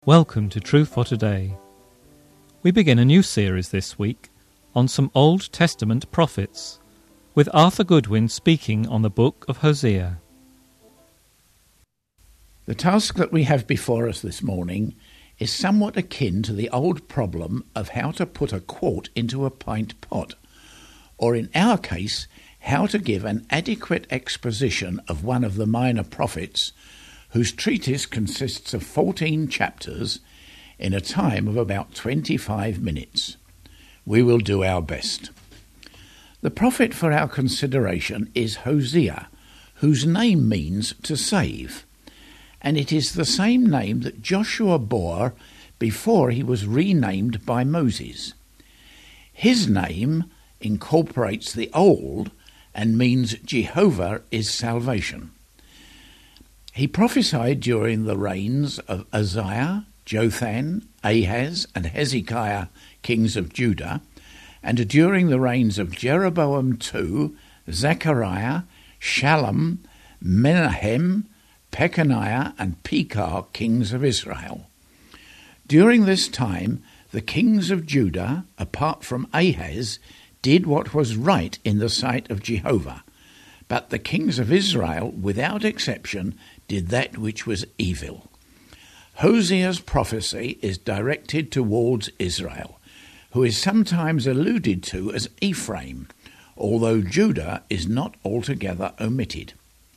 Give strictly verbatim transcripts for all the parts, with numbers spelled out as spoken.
Welcome to Truth for Today. We begin a new series this week on some Old Testament prophets, with Arthur Goodwin speaking on the book of Hosea. The task that we have before us this morning is somewhat akin to the old problem of how to put a quart into a pint pot, or in our case, how to give an adequate exposition of one of the minor prophets whose treatise consists of fourteen chapters in a time of about twenty-five minutes. We will do our best. The prophet for our consideration is Hosea, whose name means to save, and it is the same name that Joshua bore before he was renamed by Moses. His name incorporates the old and means Jehovah is salvation. He prophesied during the reigns of Uzziah, Jotham, Ahaz, and Hezekiah, kings of Judah, and during the reigns of Jeroboam the Second, Zechariah, Shallum, Menahem, Pekaniah, and Pekah, kings of Israel. During this time, the kings of Judah, apart from Ahaz, did what was right in the sight of Jehovah, but the kings of Israel, without exception, did that which was evil. Hosea's prophecy is directed towards Israel, who is sometimes alluded to as Ephraim, although Judah is not altogether omitted.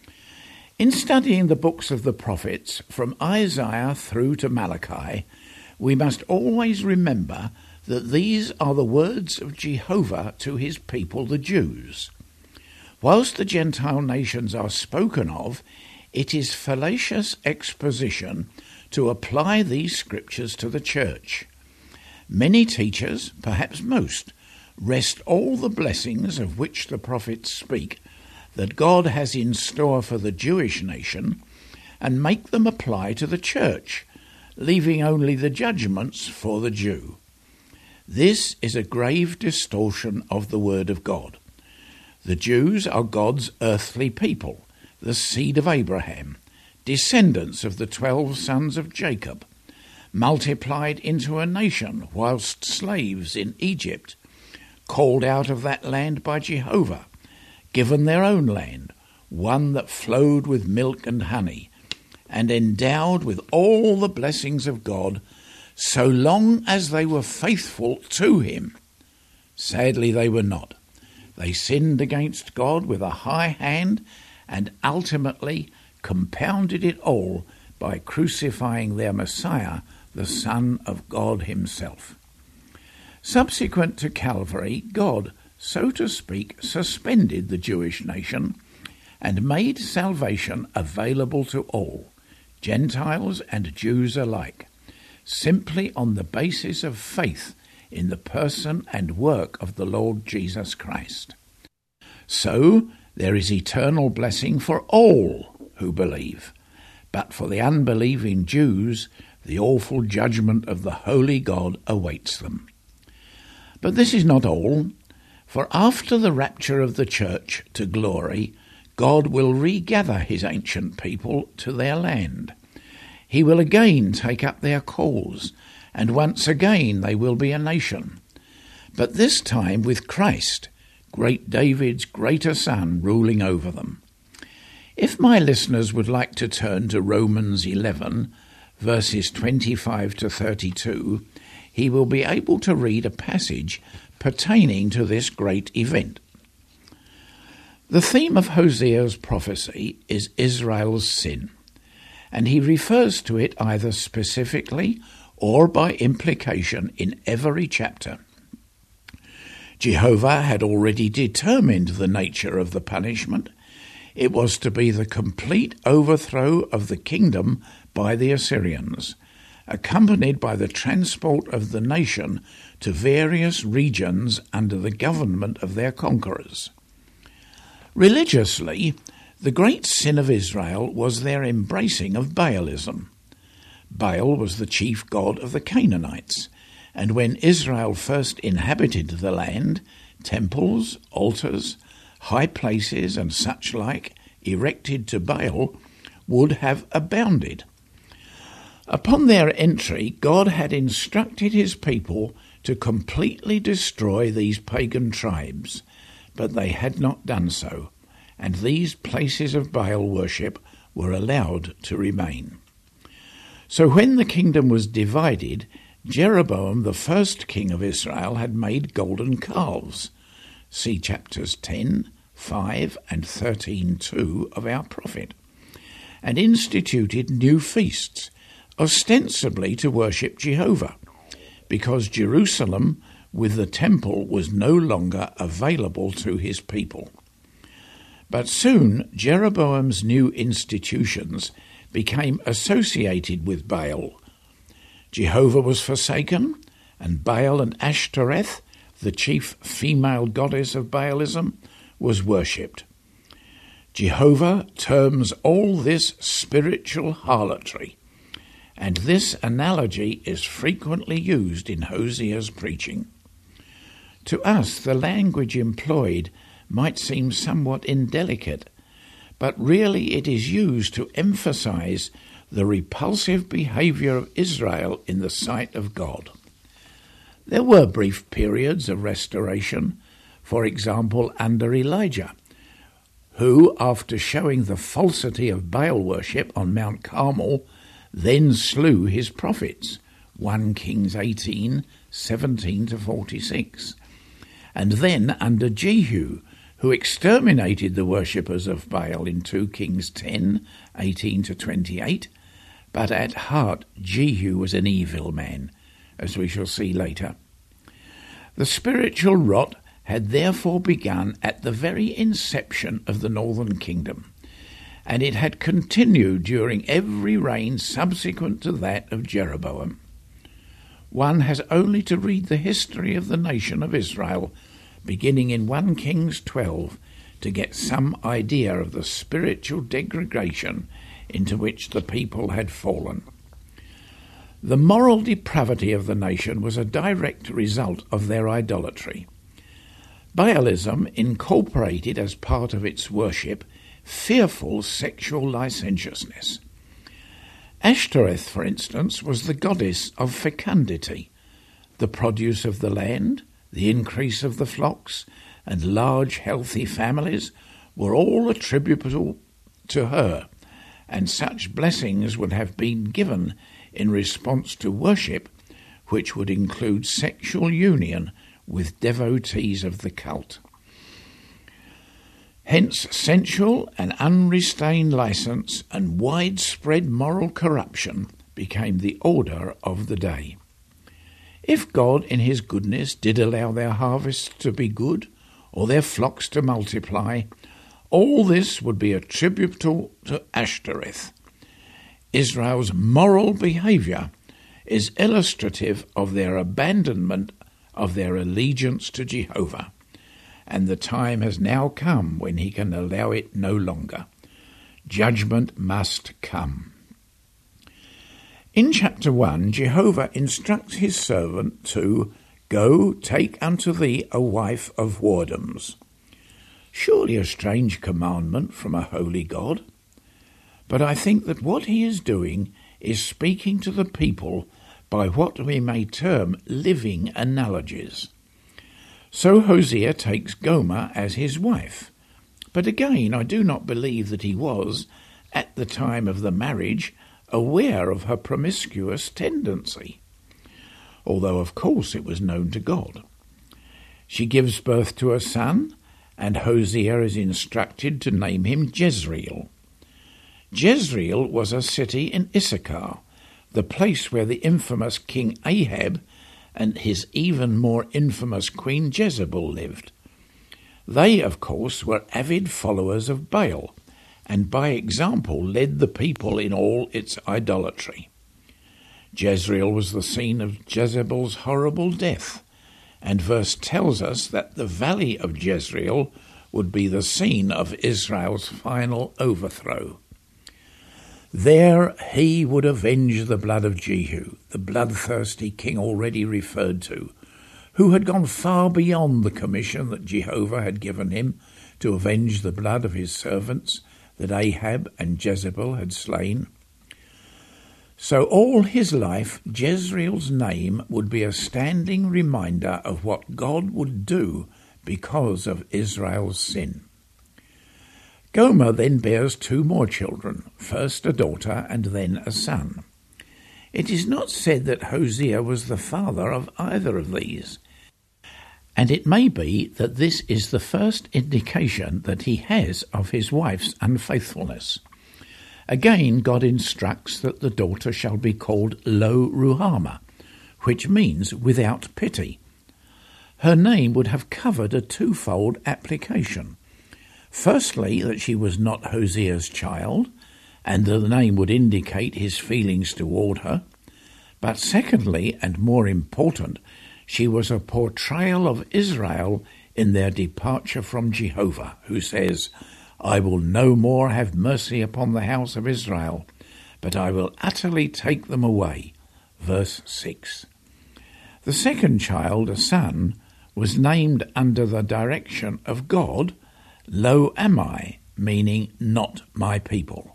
In studying the books of the prophets, from Isaiah through to Malachi, we must always remember that these are the words of Jehovah to his people, the Jews. Whilst the Gentile nations are spoken of, it is fallacious exposition to apply these scriptures to the church. Many teachers, perhaps most, wrest all the blessings of which the prophets speak that God has in store for the Jewish nation and make them apply to the church, leaving only the judgments for the Jew. This is a grave distortion of the word of God. The Jews are God's earthly people, the seed of Abraham, descendants of the twelve sons of Jacob, multiplied into a nation whilst slaves in Egypt, called out of that land by Jehovah, given their own land, one that flowed with milk and honey, and endowed with all the blessings of God, so long as they were faithful to him. Sadly, they were not. They sinned against God with a high hand and ultimately compounded it all by crucifying their Messiah, the Son of God himself. Subsequent to Calvary, God, so to speak, suspended the Jewish nation and made salvation available to all, Gentiles and Jews alike, simply on the basis of faith in the person and work of the Lord Jesus Christ. So there is eternal blessing for all who believe, but for the unbelieving Jews, the awful judgment of the holy God awaits them. But this is not all, for after the rapture of the church to glory, God will regather his ancient people to their land. He will again take up their cause, and once again they will be a nation, but this time with Christ, great David's greater son, ruling over them. If my listeners would like to turn to Romans eleven, verses twenty-five to thirty-two, he will be able to read a passage pertaining to this great event. The theme of Hosea's prophecy is Israel's sin, and he refers to it either specifically or by implication in every chapter. Jehovah had already determined the nature of the punishment. It was to be the complete overthrow of the kingdom by the Assyrians, accompanied by the transport of the nation to various regions under the government of their conquerors. Religiously, the great sin of Israel was their embracing of Baalism. Baal was the chief god of the Canaanites, and when Israel first inhabited the land, temples, altars, high places, and such like erected to Baal would have abounded. Upon their entry, God had instructed his people to completely destroy these pagan tribes, but they had not done so, and these places of Baal worship were allowed to remain. So when the kingdom was divided, Jeroboam, the first king of Israel, had made golden calves. See chapters ten, five and thirteen two of our prophet, and instituted new feasts, ostensibly to worship Jehovah, because Jerusalem with the temple was no longer available to his people. But soon Jeroboam's new institutions became associated with Baal. Jehovah was forsaken, and Baal and Ashtoreth, the chief female goddess of Baalism, was worshipped. Jehovah terms all this spiritual harlotry, and this analogy is frequently used in Hosea's preaching. To us, the language employed might seem somewhat indelicate, but really it is used to emphasize the repulsive behavior of Israel in the sight of God. There were brief periods of restoration, for example under Elijah, who, after showing the falsity of Baal worship on Mount Carmel, then slew his prophets, First Kings eighteen, seventeen to forty-six, and then under Jehu, who exterminated the worshippers of Baal in Second Kings ten, eighteen to twenty-eight, but at heart Jehu was an evil man, as we shall see later. The spiritual rot had therefore begun at the very inception of the northern kingdom, and it had continued during every reign subsequent to that of Jeroboam. One has only to read the history of the nation of Israel, beginning in First Kings twelve, to get some idea of the spiritual degradation into which the people had fallen. The moral depravity of the nation was a direct result of their idolatry. Baalism incorporated as part of its worship fearful sexual licentiousness. Ashtoreth, for instance, was the goddess of fecundity. The produce of the land, the increase of the flocks, and large healthy families were all attributable to her, and such blessings would have been given in response to worship, which would include sexual union with devotees of the cult. Hence, sensual and unrestrained license and widespread moral corruption became the order of the day. If God, in his goodness, did allow their harvests to be good, or their flocks to multiply, all this would be attributable to Ashtoreth. Israel's moral behaviour is illustrative of their abandonment of their allegiance to Jehovah, and the time has now come when he can allow it no longer. Judgment must come. In chapter one, Jehovah instructs his servant to go take unto thee a wife of whoredoms. Surely a strange commandment from a holy God. But I think that what he is doing is speaking to the people by what we may term living analogies. So Hosea takes Gomer as his wife. But again, I do not believe that he was, at the time of the marriage, aware of her promiscuous tendency, although of course it was known to God. She gives birth to a son, and Hosea is instructed to name him Jezreel. Jezreel was a city in Issachar, the place where the infamous King Ahab and his even more infamous Queen Jezebel lived. They, of course, were avid followers of Baal, and by example led the people in all its idolatry. Jezreel was the scene of Jezebel's horrible death, and verse tells us that the valley of Jezreel would be the scene of Israel's final overthrow. There he would avenge the blood of Jehu, the bloodthirsty king already referred to, who had gone far beyond the commission that Jehovah had given him to avenge the blood of his servants that Ahab and Jezebel had slain. So all his life, Jezreel's name would be a standing reminder of what God would do because of Israel's sin. Gomer then bears two more children, first a daughter and then a son. It is not said that Hosea was the father of either of these, and it may be that this is the first indication that he has of his wife's unfaithfulness. Again, God instructs that the daughter shall be called Lo Ruhamah, which means without pity. Her name would have covered a twofold application. Firstly, that she was not Hosea's child, and the name would indicate his feelings toward her. But secondly, and more important, she was a portrayal of Israel in their departure from Jehovah, who says, I will no more have mercy upon the house of Israel, but I will utterly take them away. Verse six. The second child, a son, was named under the direction of God, Lo Ammi, meaning not my people.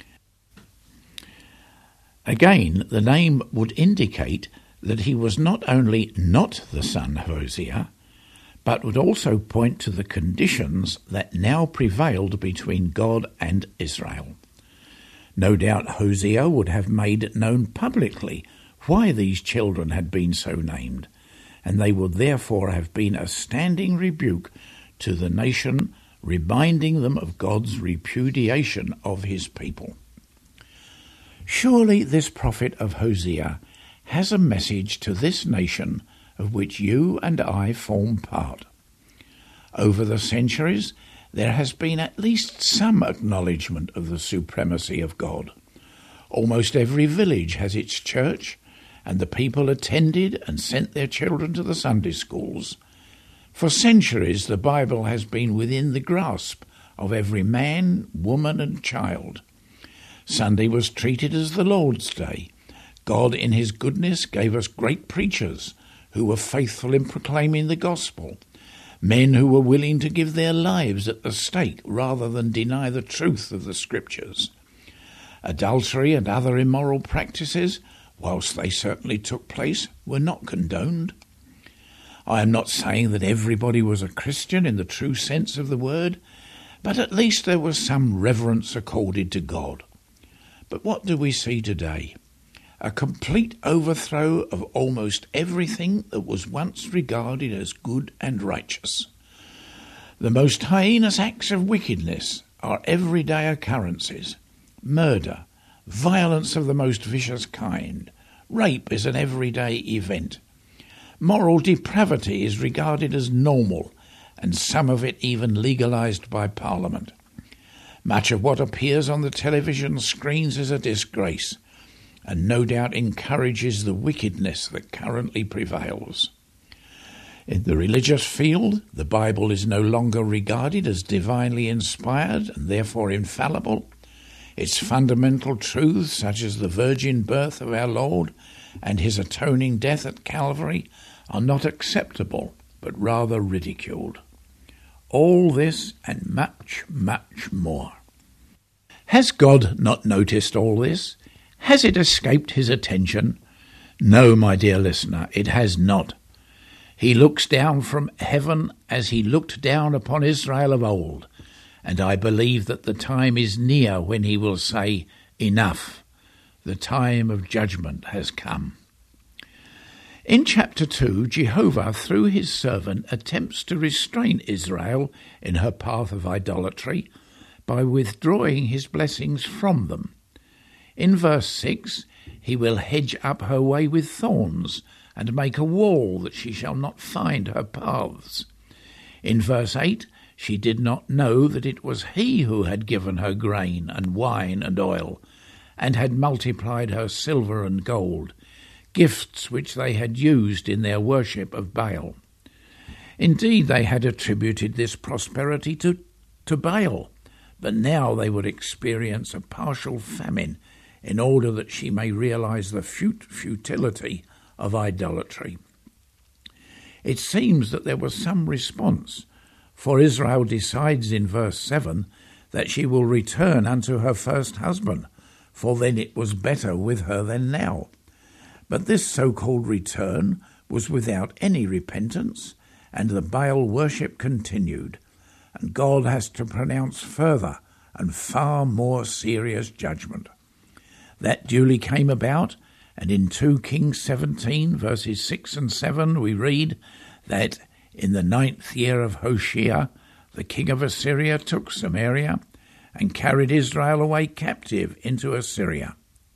Again, the name would indicate that he was not only not the son of Hosea, but would also point to the conditions that now prevailed between God and Israel. No doubt Hosea would have made known publicly why these children had been so named, and they would therefore have been a standing rebuke to the nation, reminding them of God's repudiation of his people. Surely this prophet of Hosea has a message to this nation of which you and I form part. Over the centuries, there has been at least some acknowledgement of the supremacy of God. Almost every village has its church, and the people attended and sent their children to the Sunday schools. For centuries, the Bible has been within the grasp of every man, woman, and child. Sunday was treated as the Lord's Day. God, in his goodness, gave us great preachers who were faithful in proclaiming the gospel, men who were willing to give their lives at the stake rather than deny the truth of the Scriptures. Adultery and other immoral practices, whilst they certainly took place, were not condoned. I am not saying that everybody was a Christian in the true sense of the word, but at least there was some reverence accorded to God. But what do we see today? A complete overthrow of almost everything that was once regarded as good and righteous. The most heinous acts of wickedness are everyday occurrences. Murder, violence of the most vicious kind, rape is an everyday event. Moral depravity is regarded as normal, and some of it even legalised by Parliament. Much of what appears on the television screens is a disgrace, and no doubt encourages the wickedness that currently prevails. In the religious field, the Bible is no longer regarded as divinely inspired and therefore infallible. Its fundamental truths, such as the virgin birth of our Lord and his atoning death at Calvary, are not acceptable, but rather ridiculed. All this and much, much more. Has God not noticed all this? Has it escaped his attention? No, my dear listener, it has not. He looks down from heaven as he looked down upon Israel of old, and I believe that the time is near when he will say, enough, the time of judgment has come. In chapter two, Jehovah, through his servant, attempts to restrain Israel in her path of idolatry by withdrawing his blessings from them. In verse six, he will hedge up her way with thorns and make a wall that she shall not find her paths. In verse eight, she did not know that it was he who had given her grain and wine and oil, and had multiplied her silver and gold, gifts which they had used in their worship of Baal. Indeed, they had attributed this prosperity to, to Baal, but now they would experience a partial famine in order that she may realize the fut- futility of idolatry. It seems that there was some response, for Israel decides in verse seven that she will return unto her first husband, for then it was better with her than now. But this so-called return was without any repentance, and the Baal worship continued, and God has to pronounce further and far more serious judgment. That duly came about, and in two Kings seventeen, verses six and seven, we read that in the ninth year of Hoshea, the king of Assyria took Samaria and carried Israel away captive into Assyria,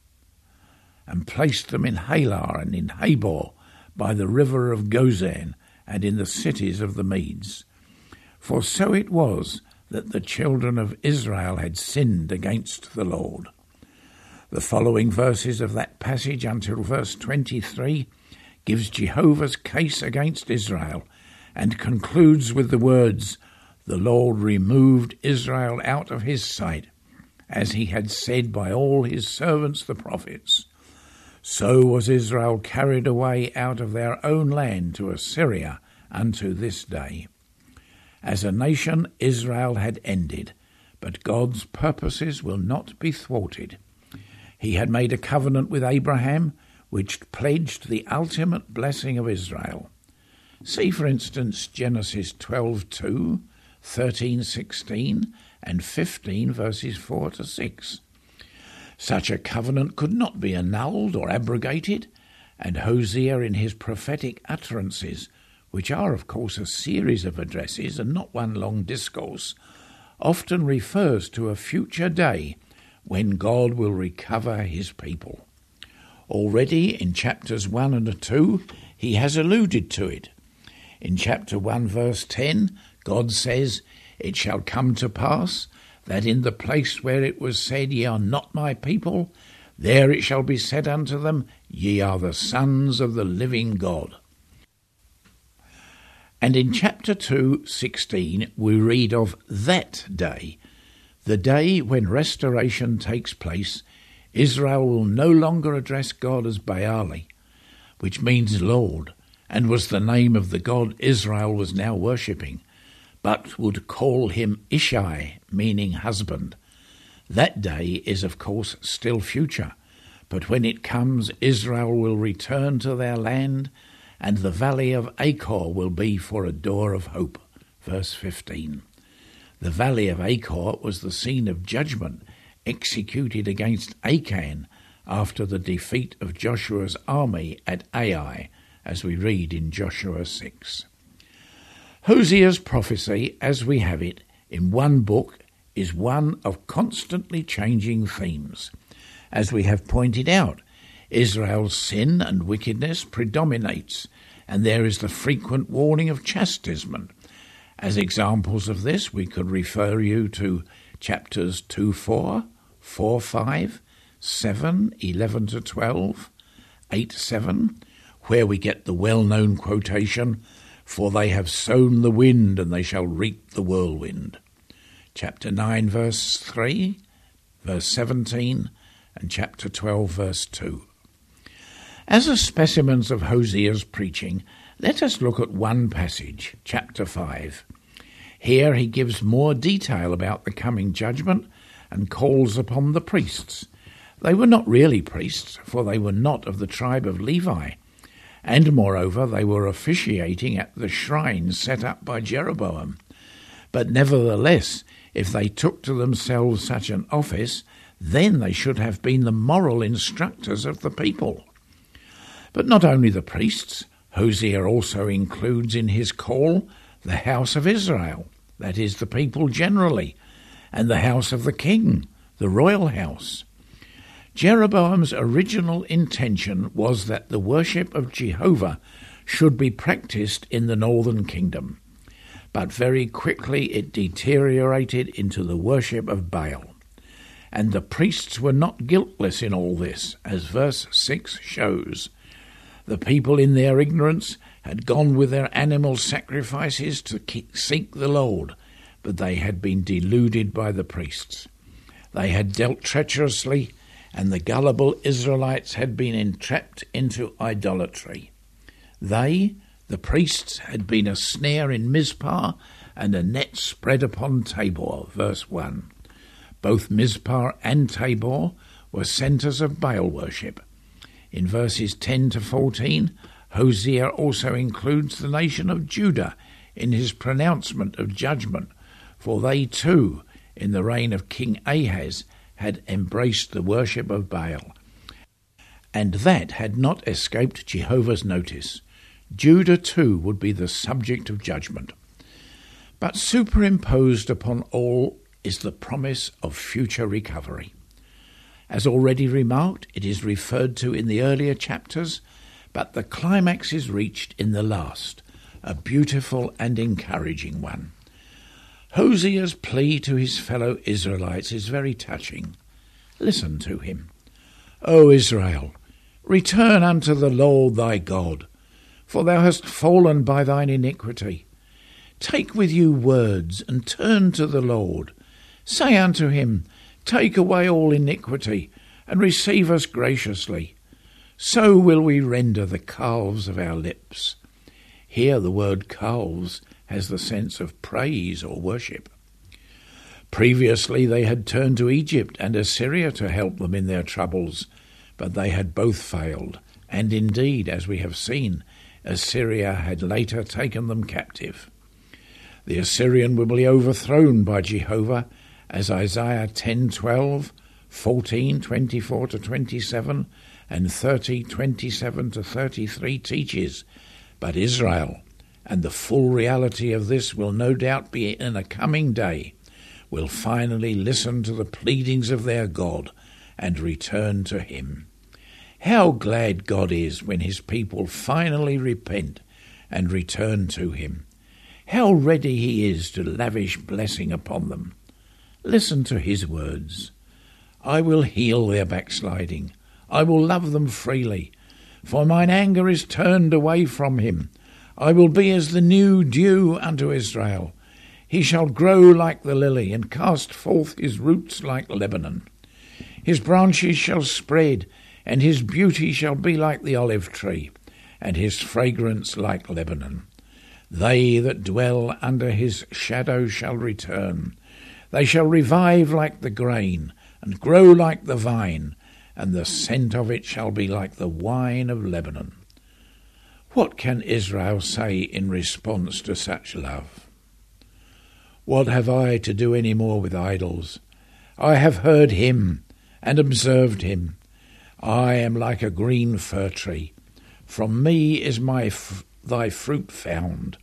and placed them in Halah and in Habor by the river of Gozan and in the cities of the Medes. For so it was that the children of Israel had sinned against the Lord. The following verses of that passage until verse twenty-three gives Jehovah's case against Israel and concludes with the words, "The Lord removed Israel out of his sight, as he had said by all his servants the prophets. So was Israel carried away out of their own land to Assyria unto this day." As a nation, Israel had ended, but God's purposes will not be thwarted. He had made a covenant with Abraham, which pledged the ultimate blessing of Israel. See, for instance, Genesis twelve two, thirteen sixteen, and fifteen verses four to six. Such a covenant could not be annulled or abrogated, and Hosea in his prophetic utterances, which are of course a series of addresses and not one long discourse, often refers to a future day when God will recover his people. Already in chapters one and two, he has alluded to it. In chapter one, verse ten, God says, "It shall come to pass that in the place where it was said, Ye are not my people, there it shall be said unto them, Ye are the sons of the living God." And in chapter two, sixteen, we read of that day, the day when restoration takes place. Israel will no longer address God as Baali, which means Lord, and was the name of the God Israel was now worshipping, but would call him Ishai, meaning husband. That day is, of course, still future, but when it comes, Israel will return to their land, and the valley of Achor will be for a door of hope. Verse fifteen. The valley of Achor was the scene of judgment executed against Achan after the defeat of Joshua's army at Ai, as we read in Joshua six. Hosea's prophecy, as we have it, in one book, is one of constantly changing themes. As we have pointed out, Israel's sin and wickedness predominates, and there is the frequent warning of chastisement. As examples of this, we could refer you to chapters two four, four five, seven, eleven to twelve, eight seven, where we get the well-known quotation, "For they have sown the wind, and they shall reap the whirlwind." Chapter nine, verse three, verse seventeen, and chapter twelve, verse two. As a specimens of Hosea's preaching, let us look at one passage, chapter five. Here he gives more detail about the coming judgment and calls upon the priests. They were not really priests, for they were not of the tribe of Levi, and moreover they were officiating at the shrines set up by Jeroboam. But nevertheless, if they took to themselves such an office, then they should have been the moral instructors of the people. But not only the priests, Hosea also includes in his call the house of Israel, that is, the people generally, and the house of the king, the royal house. Jeroboam's original intention was that the worship of Jehovah should be practiced in the northern kingdom, but very quickly it deteriorated into the worship of Baal. And the priests were not guiltless in all this, as verse six shows. The people in their ignorance had gone with their animal sacrifices to seek the Lord, but they had been deluded by the priests. They had dealt treacherously, and the gullible Israelites had been entrapped into idolatry. They, the priests, had been a snare in Mizpah and a net spread upon Tabor, verse one. Both Mizpah and Tabor were centres of Baal worship. In verses ten to fourteen, Hosea also includes the nation of Judah in his pronouncement of judgment, for they too, in the reign of King Ahaz, had embraced the worship of Baal, and that had not escaped Jehovah's notice. Judah too would be the subject of judgment. But superimposed upon all is the promise of future recovery. As already remarked, it is referred to in the earlier chapters, but the climax is reached in the last, a beautiful and encouraging one. Hosea's plea to his fellow Israelites is very touching. Listen to him. O Israel, return unto the Lord thy God, for thou hast fallen by thine iniquity. Take with you words, and turn to the Lord. Say unto him, Take away all iniquity, and receive us graciously. So will we render the calves of our lips. Here the word calves has the sense of praise or worship. Previously they had turned to Egypt and Assyria to help them in their troubles, but they had both failed, and indeed, as we have seen, Assyria had later taken them captive. The Assyrian will be overthrown by Jehovah, as Isaiah ten twelve, fourteen twenty-four to twenty-seven, and thirty twenty-seven to thirty-three teaches. But Israel, and the full reality of this will no doubt be in a coming day, will finally listen to the pleadings of their God and return to him. How glad God is when his people finally repent and return to him. How ready he is to lavish blessing upon them. Listen to his words. I will heal their backsliding. I will love them freely. For mine anger is turned away from him. I will be as the new dew unto Israel. He shall grow like the lily, and cast forth his roots like Lebanon. His branches shall spread, and his beauty shall be like the olive tree, and his fragrance like Lebanon. They that dwell under his shadow shall return. They shall revive like the grain, and grow like the vine, and the scent of it shall be like the wine of Lebanon. What can Israel say in response to such love? What have I to do any more with idols? I have heard him and observed him. I am like a green fir tree. From me is my f- thy fruit found.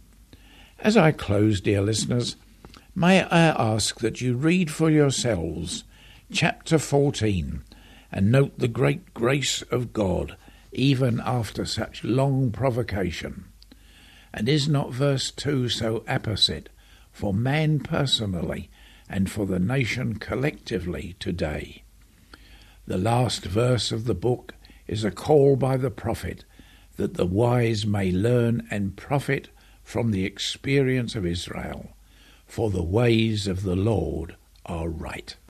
As I close, dear listeners, may I ask that you read for yourselves chapter fourteen and note the great grace of God even after such long provocation. And is not verse two so apposite for man personally and for the nation collectively today? The last verse of the book is a call by the prophet that the wise may learn and profit from the experience of Israel, for the ways of the Lord are right.